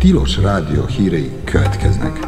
Tilos Rádió hírei következnek.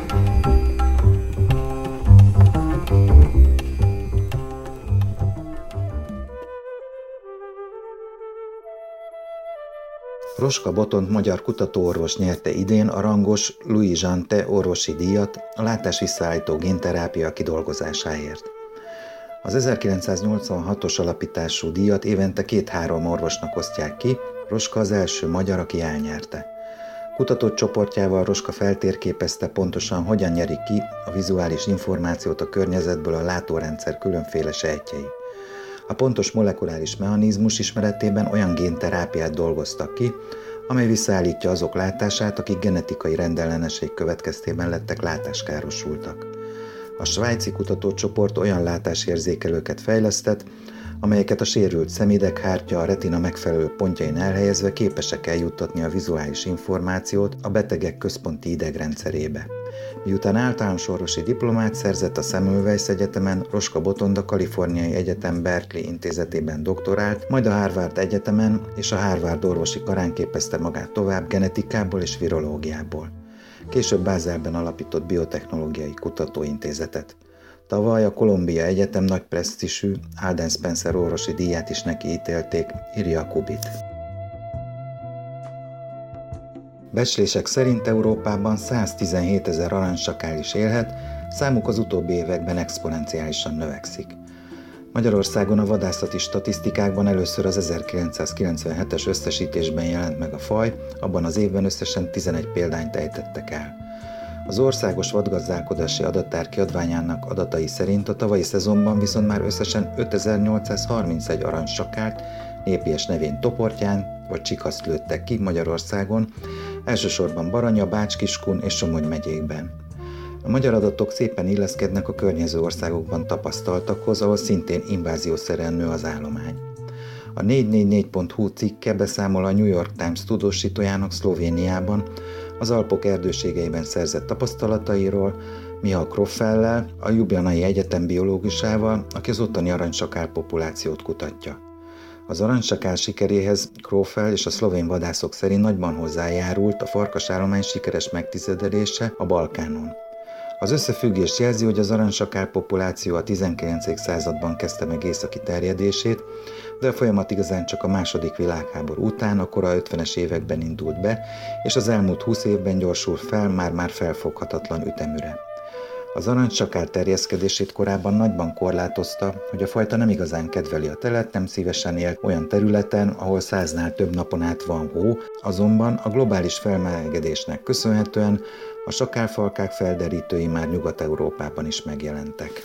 Roska Botont magyar kutatóorvos nyerte idén a rangos Louis Jeantet orvosi díjat a látásvisszaállító génterápia kidolgozásáért. Az 1986-os alapítású díjat évente 2-3 orvosnak osztják ki, Roska az első magyar, aki elnyerte. Kutatócsoportjával Roska feltérképezte pontosan, hogyan nyerik ki a vizuális információt a környezetből a látórendszer különféle sejtjei. A pontos molekuláris mechanizmus ismeretében olyan génterápiát dolgoztak ki, amely visszaállítja azok látását, akik genetikai rendellenesség következtében lettek látáskárosultak. A svájci kutatócsoport olyan látásérzékelőket fejlesztett, amelyeket a sérült szemideg hártya a retina megfelelő pontjain elhelyezve képesek eljuttatni a vizuális információt a betegek központi idegrendszerébe. Miután általános orvosi diplomát szerzett a Semmelweis Egyetemen, Roska Botont a Kaliforniai Egyetem Berkeley intézetében doktorált, majd a Harvard Egyetemen és a Harvard orvosi karán képezte magát tovább genetikából és virológiából. Később Bázelben alapított biotechnológiai kutatóintézetet. Tavaly a Columbia Egyetem nagy presztízsű Alden Spencer orvosi díját is neki ítélték, írja a Kubit. Becslések szerint Európában 117 000 aranysakál is élhet, számuk az utóbbi években exponenciálisan növekszik. Magyarországon a vadászati statisztikákban először az 1997-es összesítésben jelent meg a faj, abban az évben összesen 11 példányt ejtettek el. Az Országos Vadgazdálkodási Adattár kiadványának adatai szerint a tavalyi szezonban viszont már összesen 5831 aranysakált népies nevén Toportyán vagy Csikaszt lőttek ki Magyarországon, elsősorban Baranya, Bács-Kiskun és Somogy megyékben. A magyar adatok szépen illeszkednek a környező országokban tapasztaltakhoz, ahol szintén inváziószerűen nő az állomány. A 444.hu cikke beszámol a New York Times tudósítójának Szlovéniában az Alpok erdőségeiben szerzett tapasztalatairól, Miha Kroffellel, a Ljubljanai Egyetem biológusával, aki az ottani aranysakál populációt kutatja. Az aranysakál sikeréhez Kroffel és a szlovén vadászok szerint nagyban hozzájárult a farkasállomány sikeres megtizedelése a Balkánon. Az összefüggés jelzi, hogy az aranysakál populáció a 19. században kezdte meg északi terjedését, de a folyamat igazán csak a II. Világháború után, a kora 50-es években indult be, és az elmúlt 20 évben gyorsult fel már felfoghatatlan üteműre. Az aranysakál terjeszkedését korábban nagyban korlátozta, hogy a fajta nem igazán kedveli a telet, nem szívesen él olyan területen, ahol 100-nál több napon át van hó, azonban a globális felmelegedésnek köszönhetően a sakálfalkák felderítői már Nyugat-Európában is megjelentek.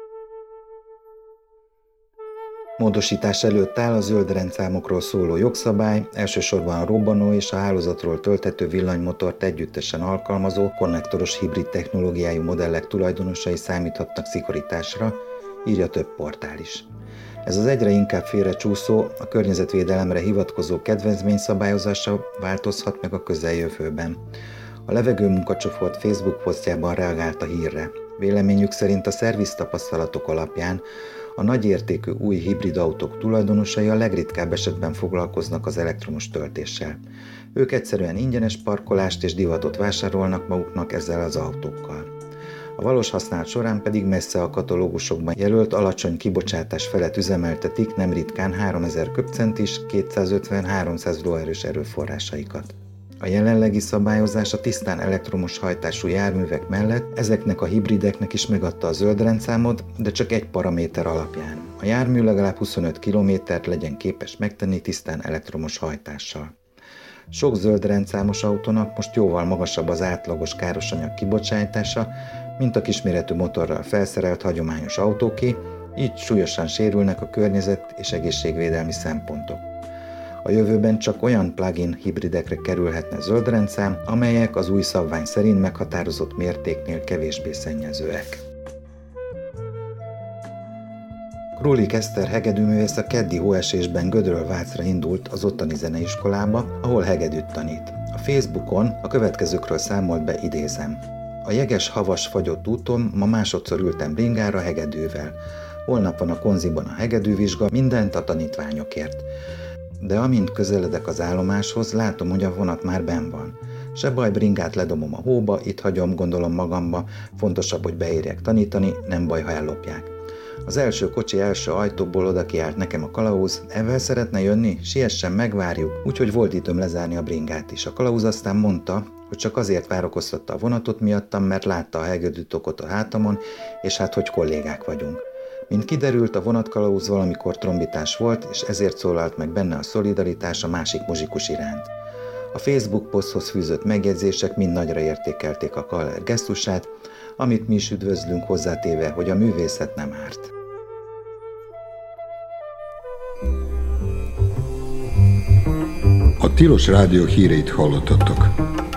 Módosítás előtt áll a zöld rendszámokról szóló jogszabály, elsősorban a robbanó és a hálózatról tölthető villanymotort együttesen alkalmazó konnektoros hibrid technológiájú modellek tulajdonosai számíthatnak szigorításra, írja több portál is. Ez az egyre inkább félrecsúszó, a környezetvédelemre hivatkozó kedvezményszabályozása változhat meg a közeljövőben. A Levegő munkacsoport Facebook posztjában reagált a hírre. Véleményük szerint a szerviztapasztalatok alapján a nagyértékű új hibrid autók tulajdonosai a legritkább esetben foglalkoznak az elektromos töltéssel. Ők egyszerűen ingyenes parkolást és divatot vásárolnak maguknak ezzel az autókkal. A valós használat során pedig messze a katalógusokban jelölt alacsony kibocsátás felett üzemeltetik nem ritkán 3000 köbcentis, 250-300 lóerős erőforrásaikat. A jelenlegi szabályozás a tisztán elektromos hajtású járművek mellett ezeknek a hibrideknek is megadta a zöld rendszámot, de csak egy paraméter alapján. A jármű legalább 25 kilométert legyen képes megtenni tisztán elektromos hajtással. Sok zöld rendszámos autónak most jóval magasabb az átlagos károsanyag kibocsátása, mint a kisméretű motorral felszerelt hagyományos autóké, így súlyosan sérülnek a környezet és egészségvédelmi szempontok. A jövőben csak olyan plug-in hibridekre kerülhetne zöld rendszám, amelyek az új szabvány szerint meghatározott mértéknél kevésbé szennyezőek. Królik Eszter hegedűművész a keddi hóesésben Gödről Vácra indult az ottani zeneiskolába, ahol hegedűt tanít. A Facebookon a következőkről számolt be, idézem. A jeges, havas, fagyott úton ma másodszor ültem bringára hegedűvel. Holnap van a konziban a hegedűvizsga, mindent a tanítványokért. De amint közeledek az állomáshoz, látom, hogy a vonat már benn van. Se baj, bringát ledomom a hóba, itt hagyom, gondolom magamba, fontosabb, hogy beérjek tanítani, nem baj, ha ellopják. Az első kocsi első ajtóból oda kiállt nekem a kalauz, ezzel szeretne jönni? Siessen, megvárjuk, úgyhogy volt időm lezárni a bringát is. A kalauz aztán mondta, hogy csak azért várakoztatta a vonatot miattam, mert látta a hegedű tokot a hátamon, és hát, hogy kollégák vagyunk. Mint kiderült, a vonatkalauz valamikor trombitás volt, és ezért szólalt meg benne a szolidaritás a másik muzsikus iránt. A Facebook poszthoz fűzött megjegyzések mind nagyra értékelték a Kaller gesztusát, amit mi is üdvözlünk, hozzátéve, hogy a művészet nem árt. A Tilos Rádió híreit hallottatok.